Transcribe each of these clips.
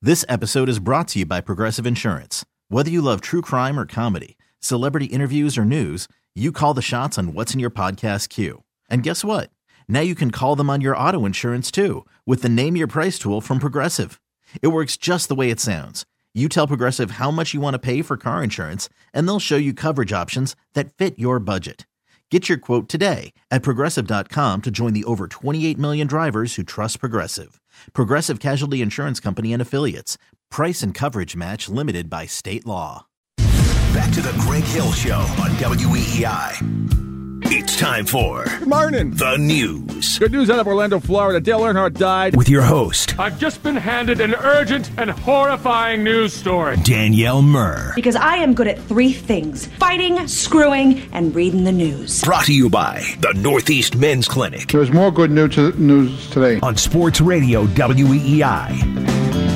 This episode is brought to you by Progressive Insurance. Whether you love true crime or comedy, celebrity interviews or news, you call the shots on what's in your podcast queue. And guess what? Now you can call them on your auto insurance too with the Name Your Price tool from Progressive. It works just the way it sounds. You tell Progressive how much you want to pay for car insurance, and they'll show you coverage options that fit your budget. Get your quote today at Progressive.com to join the over 28 million drivers who trust Progressive. Progressive Casualty Insurance Company and Affiliates. Price and coverage match limited by state law. Back to the Greg Hill Show on WEEI. It's time for Good morning. The news. Good news out of Orlando, Florida. Dale Earnhardt died. With your host, I've just been handed an urgent and horrifying news story. Danielle Murr. Because I am good at three things: fighting, screwing, and reading the news. Brought to you by the Northeast Men's Clinic. There's more good news today. On Sports Radio WEEI.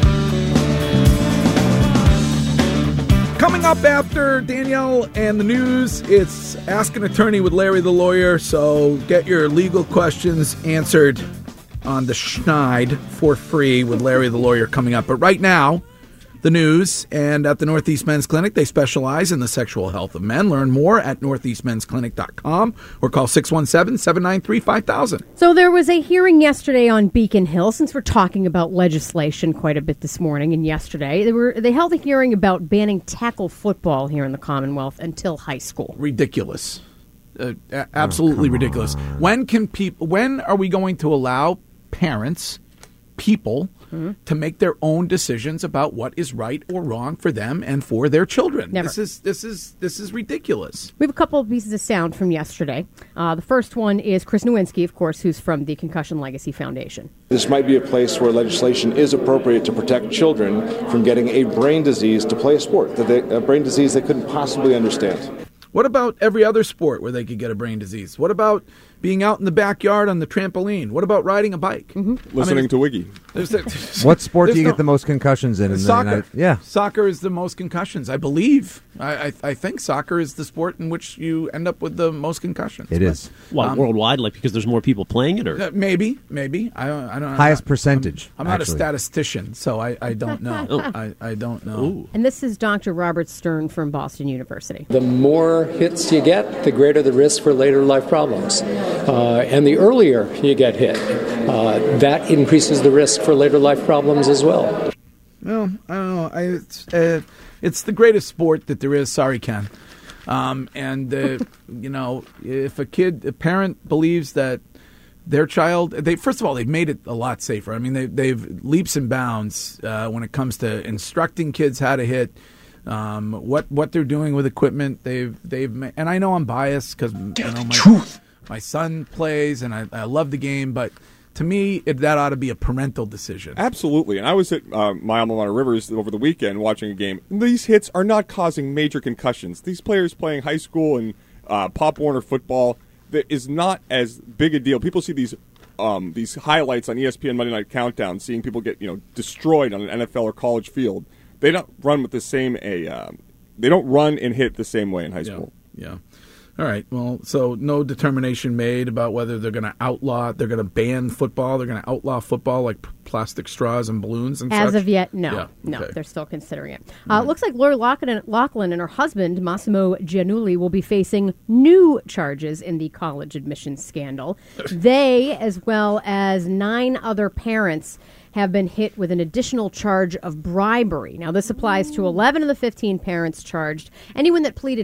Coming up after Danielle and the news, it's Ask an Attorney with Larry the Lawyer. So get your legal questions answered on the Schneid for free with Larry the Lawyer coming up. But right now, the news. And at the Northeast Men's Clinic, they specialize in the sexual health of men. Learn more at northeastmensclinic.com or call 617-793-5000. So there was a hearing yesterday on Beacon Hill, since we're talking about legislation quite a bit this morning and yesterday. They held a hearing about banning tackle football here in the Commonwealth until high school. Ridiculous. Absolutely ridiculous. When are we going to allow people to make their own decisions about what is right or wrong for them and for their children? Never. This is ridiculous. We have a couple of pieces of sound from yesterday. The first one is Chris Nowinski, of course, who's from the Concussion Legacy Foundation. This might be a place where legislation is appropriate to protect children from getting a brain disease to play a sport, a brain disease they couldn't possibly understand. What about every other sport where they could get a brain disease? What about being out in the backyard on the trampoline? What about riding a bike? Mm-hmm. Listening to Wiggy. What sport do you get the most concussions in? Soccer. Yeah. Soccer is the most concussions, I believe. I think soccer is the sport in which you end up with the most concussions. It is. Worldwide, like because there's more people playing it? Or Maybe. I don't know. Highest percentage. I'm not a statistician, so I don't know. I don't know. Ooh. And this is Dr. Robert Stern from Boston University. The more hits you get, the greater the risk for later life problems. And the earlier you get hit, that increases the risk for later life problems as well. Well, I don't know. It's the greatest sport that there is. Sorry, Ken. If a parent believes that their child, first of all, they've made it a lot safer. I mean, they've leaps and bounds when it comes to instructing kids how to hit. What they're doing with equipment, and I know I'm biased because my son plays and I love the game, but to me that ought to be a parental decision. Absolutely. And I was at my alma mater Rivers over the weekend watching a game. These hits are not causing major concussions. These players playing high school and Pop Warner football, that is not as big a deal. People see these highlights on ESPN Monday Night Countdown, seeing people get destroyed on an NFL or college field. They don't run with the same they don't run and hit the same way in high school. Yeah. All right. Well, so no determination made about whether they're going to ban football. They're going to outlaw football like plastic straws and balloons and such. As of yet, no. Yeah, No, okay. they're still considering it. It looks like Lori Loughlin and her husband, Massimo Giannulli, will be facing new charges in the college admissions scandal. They, as well as 9 other parents, have been hit with an additional charge of bribery. Now, this applies to 11 of the 15 parents charged. Anyone that pleaded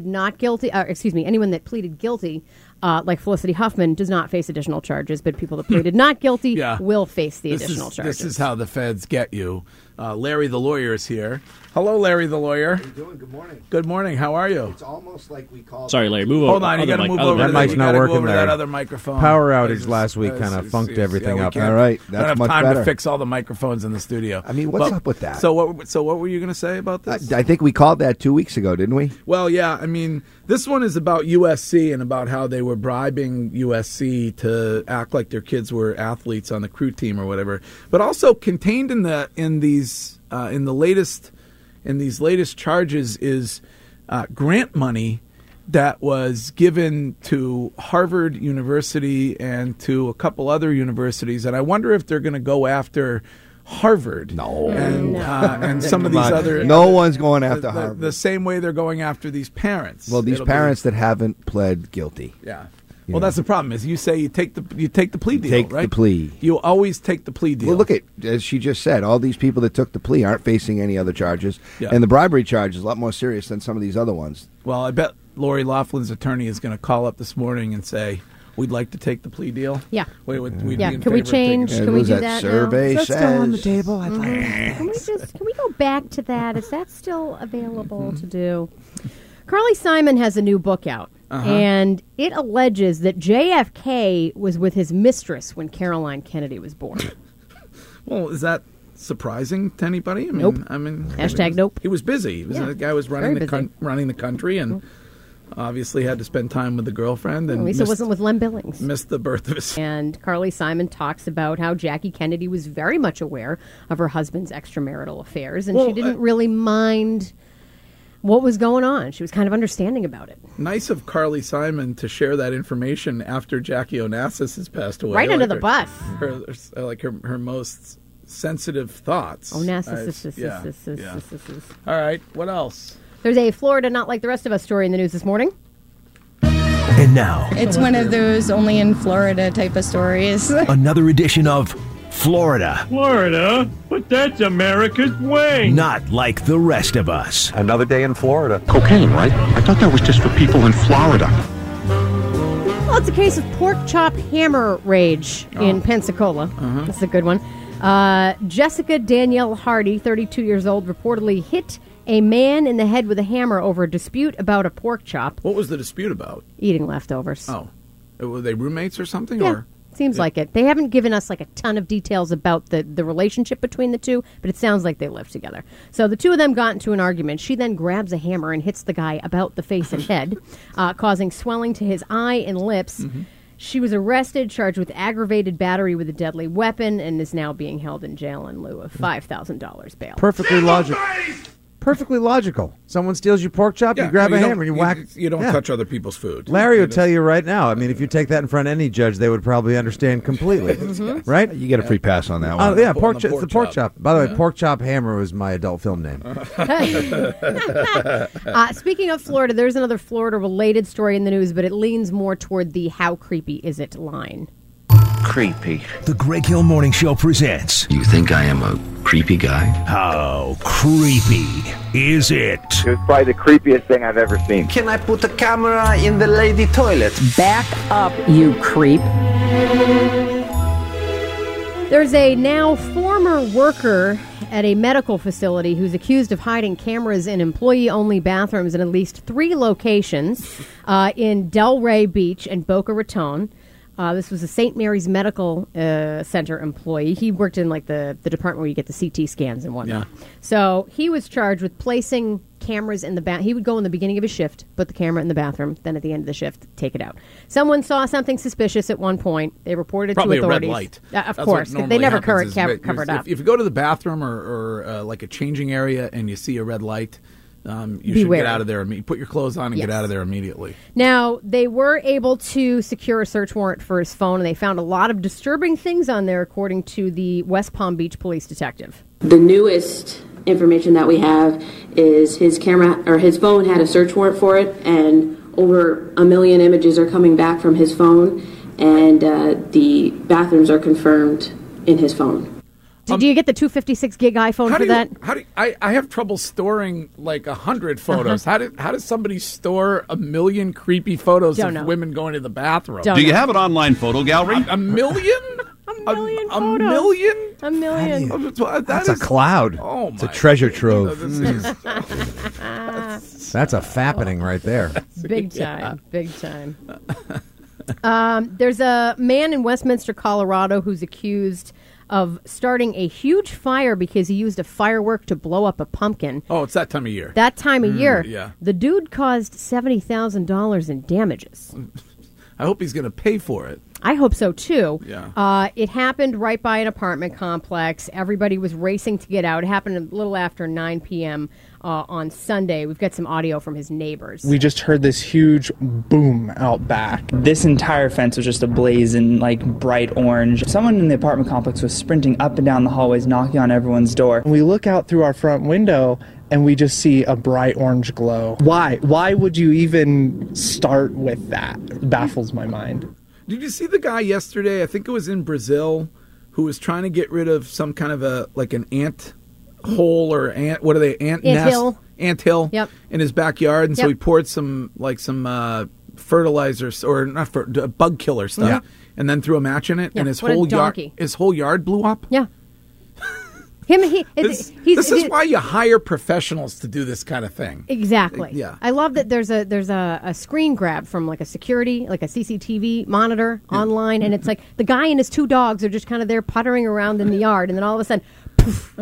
guilty, like Felicity Huffman, does not face additional charges, but people that pleaded not guilty will face the additional charges. This is how the feds get you. Larry the Lawyer is here. Hello, Larry the Lawyer. How are you doing? Good morning. Good morning. How are you? It's almost like we called... Sorry, Larry, move over. Hold on, you got to move over. That mic's not working there. That other microphone. Power outage last week kind of funked everything up. All right, that's much better. I don't have time to fix all the microphones in the studio. I mean, what's up with that? So what were you going to say about this? I think we called that 2 weeks ago, didn't we? Well, yeah. I mean, this one is about USC and about how they were bribing USC to act like their kids were athletes on the crew team or whatever. But also contained in these latest charges is grant money that was given to Harvard University and to a couple other universities. And I wonder if they're going to go after Harvard. No. And some of these other... No one's going after Harvard. The same way they're going after these parents. Well, these parents that haven't pled guilty. Yeah. Well, that's the problem. Is you say you take the plea deal, Take right? the plea. You always take the plea deal. Well, look at, as she just said, all these people that took the plea aren't facing any other charges. Yeah. And the bribery charge is a lot more serious than some of these other ones. Well, I bet Lori Loughlin's attorney is going to call up this morning and say, we'd like to take the plea deal. Yeah. We'd be yeah. in Can we favor of taking change? it. Can we do that survey now? says. Still on the table. I'd like Can we go back to that? Is that still available to do? Carly Simon has a new book out, and it alleges that JFK was with his mistress when Caroline Kennedy was born. Well, is that surprising to anybody? I mean, Nope. Hashtag nope. He was busy. The guy was running running the country, and obviously had to spend time with the girlfriend. And at least it wasn't with Lem Billings. Missed the birth of his. And Carly Simon talks about how Jackie Kennedy was very much aware of her husband's extramarital affairs, and she didn't really mind what was going on. She was kind of understanding about it. Nice of Carly Simon to share that information after Jackie Onassis has passed away. Right under the bus. Her most sensitive thoughts. Onassis. All right, what else? There's a Florida not like the rest of us story in the news this morning. And now, It's one of those only in Florida type of stories. another edition of Florida, Florida? But that's America's wing. not like the rest of us. Another day in Florida. Cocaine, right? I thought that was just for people in Florida. Well, it's a case of pork chop hammer rage in Pensacola. That's a good one. Jessica Danielle Hardy, 32 years old, reportedly hit a man in the head with a hammer over a dispute about a pork chop. What was the dispute about? Eating leftovers. Oh. Were they roommates or something? Yeah. Or Seems like it. They haven't given us like a ton of details about the relationship between the two, but it sounds like they live together. So the two of them got into an argument. She then grabs a hammer and hits the guy about the face and head, causing swelling to his eye and lips. She was arrested, charged with aggravated battery with a deadly weapon, and is now being held in jail in lieu of $5,000 bail. Perfectly logical. Perfectly logical. Someone steals your pork chop, you grab a hammer, you whack. You don't touch other people's food. Larry will tell you right now. I mean, if you take that in front of any judge, they would probably understand completely. Right? You get a free pass on that one. Yeah, it's the pork chop. By the way, Pork Chop Hammer was my adult film name. Speaking of Florida, there's another Florida-related story in the news, but it leans more toward the how creepy is it line. Creepy. The Greg Hill Morning Show presents. You think I am a creepy guy? How creepy is it? It was probably the creepiest thing I've ever seen. Can I put the camera in the lady toilet? Back up, you creep. There's a now former worker at a medical facility who's accused of hiding cameras in employee-only bathrooms in at least 3 locations in Delray Beach and Boca Raton. This was a St. Mary's Medical Center employee. He worked in like the department where you get the CT scans and whatnot. Yeah. So he was charged with placing cameras in the bath. He would go in the beginning of his shift, put the camera in the bathroom, then at the end of the shift, take it out. Someone saw something suspicious at one point. They reported it to authorities. Probably a red light. Of course. They never cover it up. If you go to the bathroom or like a changing area and you see a red light, you should get out of there. Put your clothes on and get out of there immediately. Now, they were able to secure a search warrant for his phone, and they found a lot of disturbing things on there, according to the West Palm Beach police detective. The newest information that we have is his camera or his phone had a search warrant for it, and over 1 million images are coming back from his phone, and the bathrooms are confirmed in his phone. Do you get the 256 gig iPhone for that? I have trouble storing like 100 photos. How does somebody store 1 million creepy photos of women going to the bathroom? Do you have an online photo gallery? 1 million? 1 million photos. 1 million? 1 million. That's a cloud. Oh, it's a treasure trove. That's a fappening right there. Big time. Big time. There's a man in Westminster, Colorado, who's accused of starting a huge fire because he used a firework to blow up a pumpkin. Oh, it's that time of year. That time of year. Yeah. The dude caused $70,000 in damages. I hope he's going to pay for it. I hope so, too. Yeah. It happened right by an apartment complex. Everybody was racing to get out. It happened a little after 9 p.m. On Sunday. We've got some audio from his neighbors. We just heard this huge boom out back. This entire fence was just ablaze in, bright orange. Someone in the apartment complex was sprinting up and down the hallways, knocking on everyone's door. We look out through our front window, and we just see a bright orange glow. Why? Why would you even start with that? It baffles my mind. Did you see the guy yesterday? I think it was in Brazil, who was trying to get rid of some kind of an ant hole or what are they? Ant nest? Hill. Ant hill. Yep. In his backyard, and so Yep. he poured some fertilizers or not bug killer stuff, Yeah. and then threw a match in it, Yeah, and his what a donkey. whole yard blew up. Yeah. This is why you hire professionals to do this kind of thing. Exactly. Yeah. I love that there's a screen grab from a security, a CCTV monitor online, and it's the guy and his 2 dogs are just kind of there puttering around in the yard, and then all of a sudden, poof.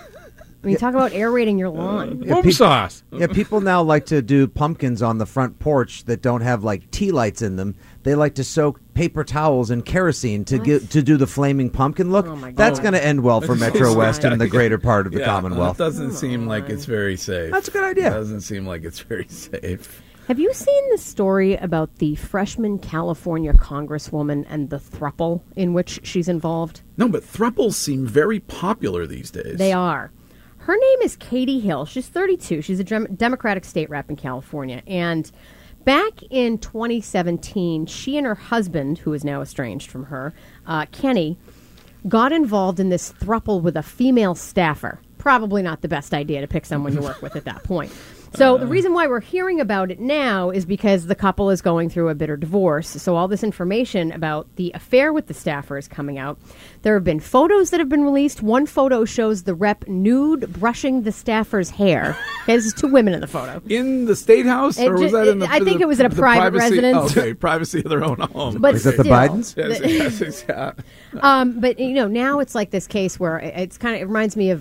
I mean, talk about aerating your lawn. sauce. Yeah, people now like to do pumpkins on the front porch that don't have tea lights in them. They like to soak paper towels in kerosene to do the flaming pumpkin look. That's going to end well for Metro West and the greater part of the Commonwealth. That doesn't seem like it's very safe. That's a good idea. It doesn't seem like it's very safe. Have you seen the story about the freshman California congresswoman and the throuple in which she's involved? No, but thruples seem very popular these days. They are. Her name is Katie Hill. She's 32. She's a Democratic state rep in California. And back in 2017, she and her husband, who is now estranged from her, Kenny, got involved in this throuple with a female staffer. Probably not the best idea to pick someone you work with at that point. So the reason why we're hearing about it now is because the couple is going through a bitter divorce. So all this information about the affair with the staffer is coming out. There have been photos that have been released. One photo shows the rep nude brushing the staffer's hair. There's 2 women in the photo. In the State House? Or was that in the I think it was at a private residence. Oh, okay, privacy of their own home. But is that the still, Bidens? Yes, yeah. But now it's like this case where it reminds me of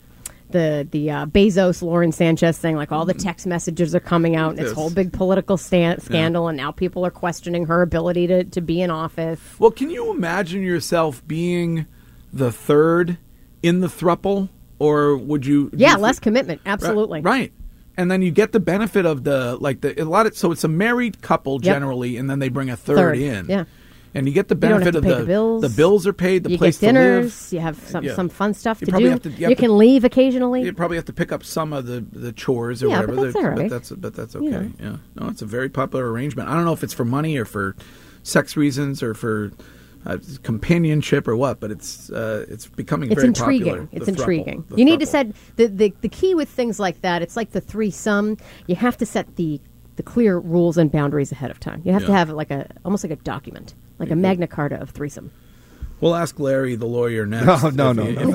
the Bezos Lauren Sanchez thing. All the text messages are coming out, and it's whole big political scandal, and now people are questioning her ability to be in office. Well, can you imagine yourself being the third in the throuple, or would you? Yeah, less commitment, absolutely. Right. And then you get the benefit of so it's a married couple generally, and then they bring a third in. Yeah. And you get the benefit of the bills. The bills are paid. The you place get dinners. to live. You have some fun stuff to probably do. You can leave occasionally. You probably have to pick up some of the chores or whatever. But that's all right. But that's okay. Yeah. No, it's a very popular arrangement. I don't know if it's for money or for sex reasons or for companionship or what, but it's becoming very popular. It's intriguing. You need to set the key with things like that. It's like the threesome. You have to set the clear rules and boundaries ahead of time. You have to have almost like a document, like a Magna Carta of threesome. We'll ask Larry, the lawyer, next. No.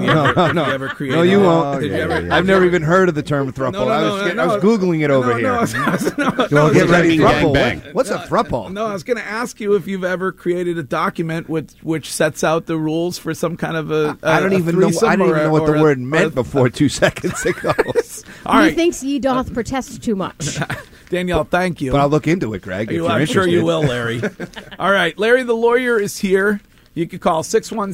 No, you won't. I've never even heard of the term throuple. I was Googling it over here. Well, get ready. Throuple. What's a throuple? No, I was going to ask you if you've ever created a document which sets out the rules for some kind of a I didn't even know what the word meant before 2 seconds ago. All right. Methinks ye doth protest too much. Danielle, thank you. But I'll look into it, Greg. I'm sure you will, Larry. All right, Larry the lawyer is here. You can call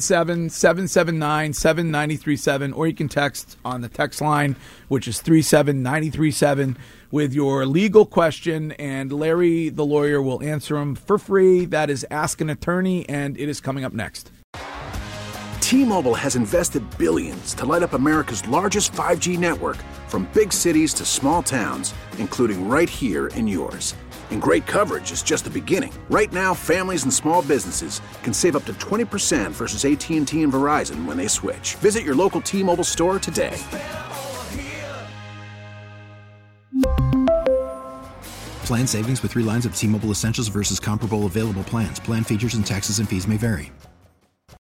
617-779-7937, or you can text on the text line, which is 37937, with your legal question, and Larry the lawyer will answer them for free. That is Ask an Attorney, and it is coming up next. T-Mobile has invested billions to light up America's largest 5G network, from big cities to small towns, including right here in yours. And great coverage is just the beginning. Right now, families and small businesses can save up to 20% versus AT&T and Verizon when they switch. Visit your local T-Mobile store today. Plan savings with 3 lines of T-Mobile Essentials versus comparable available plans. Plan features and taxes and fees may vary.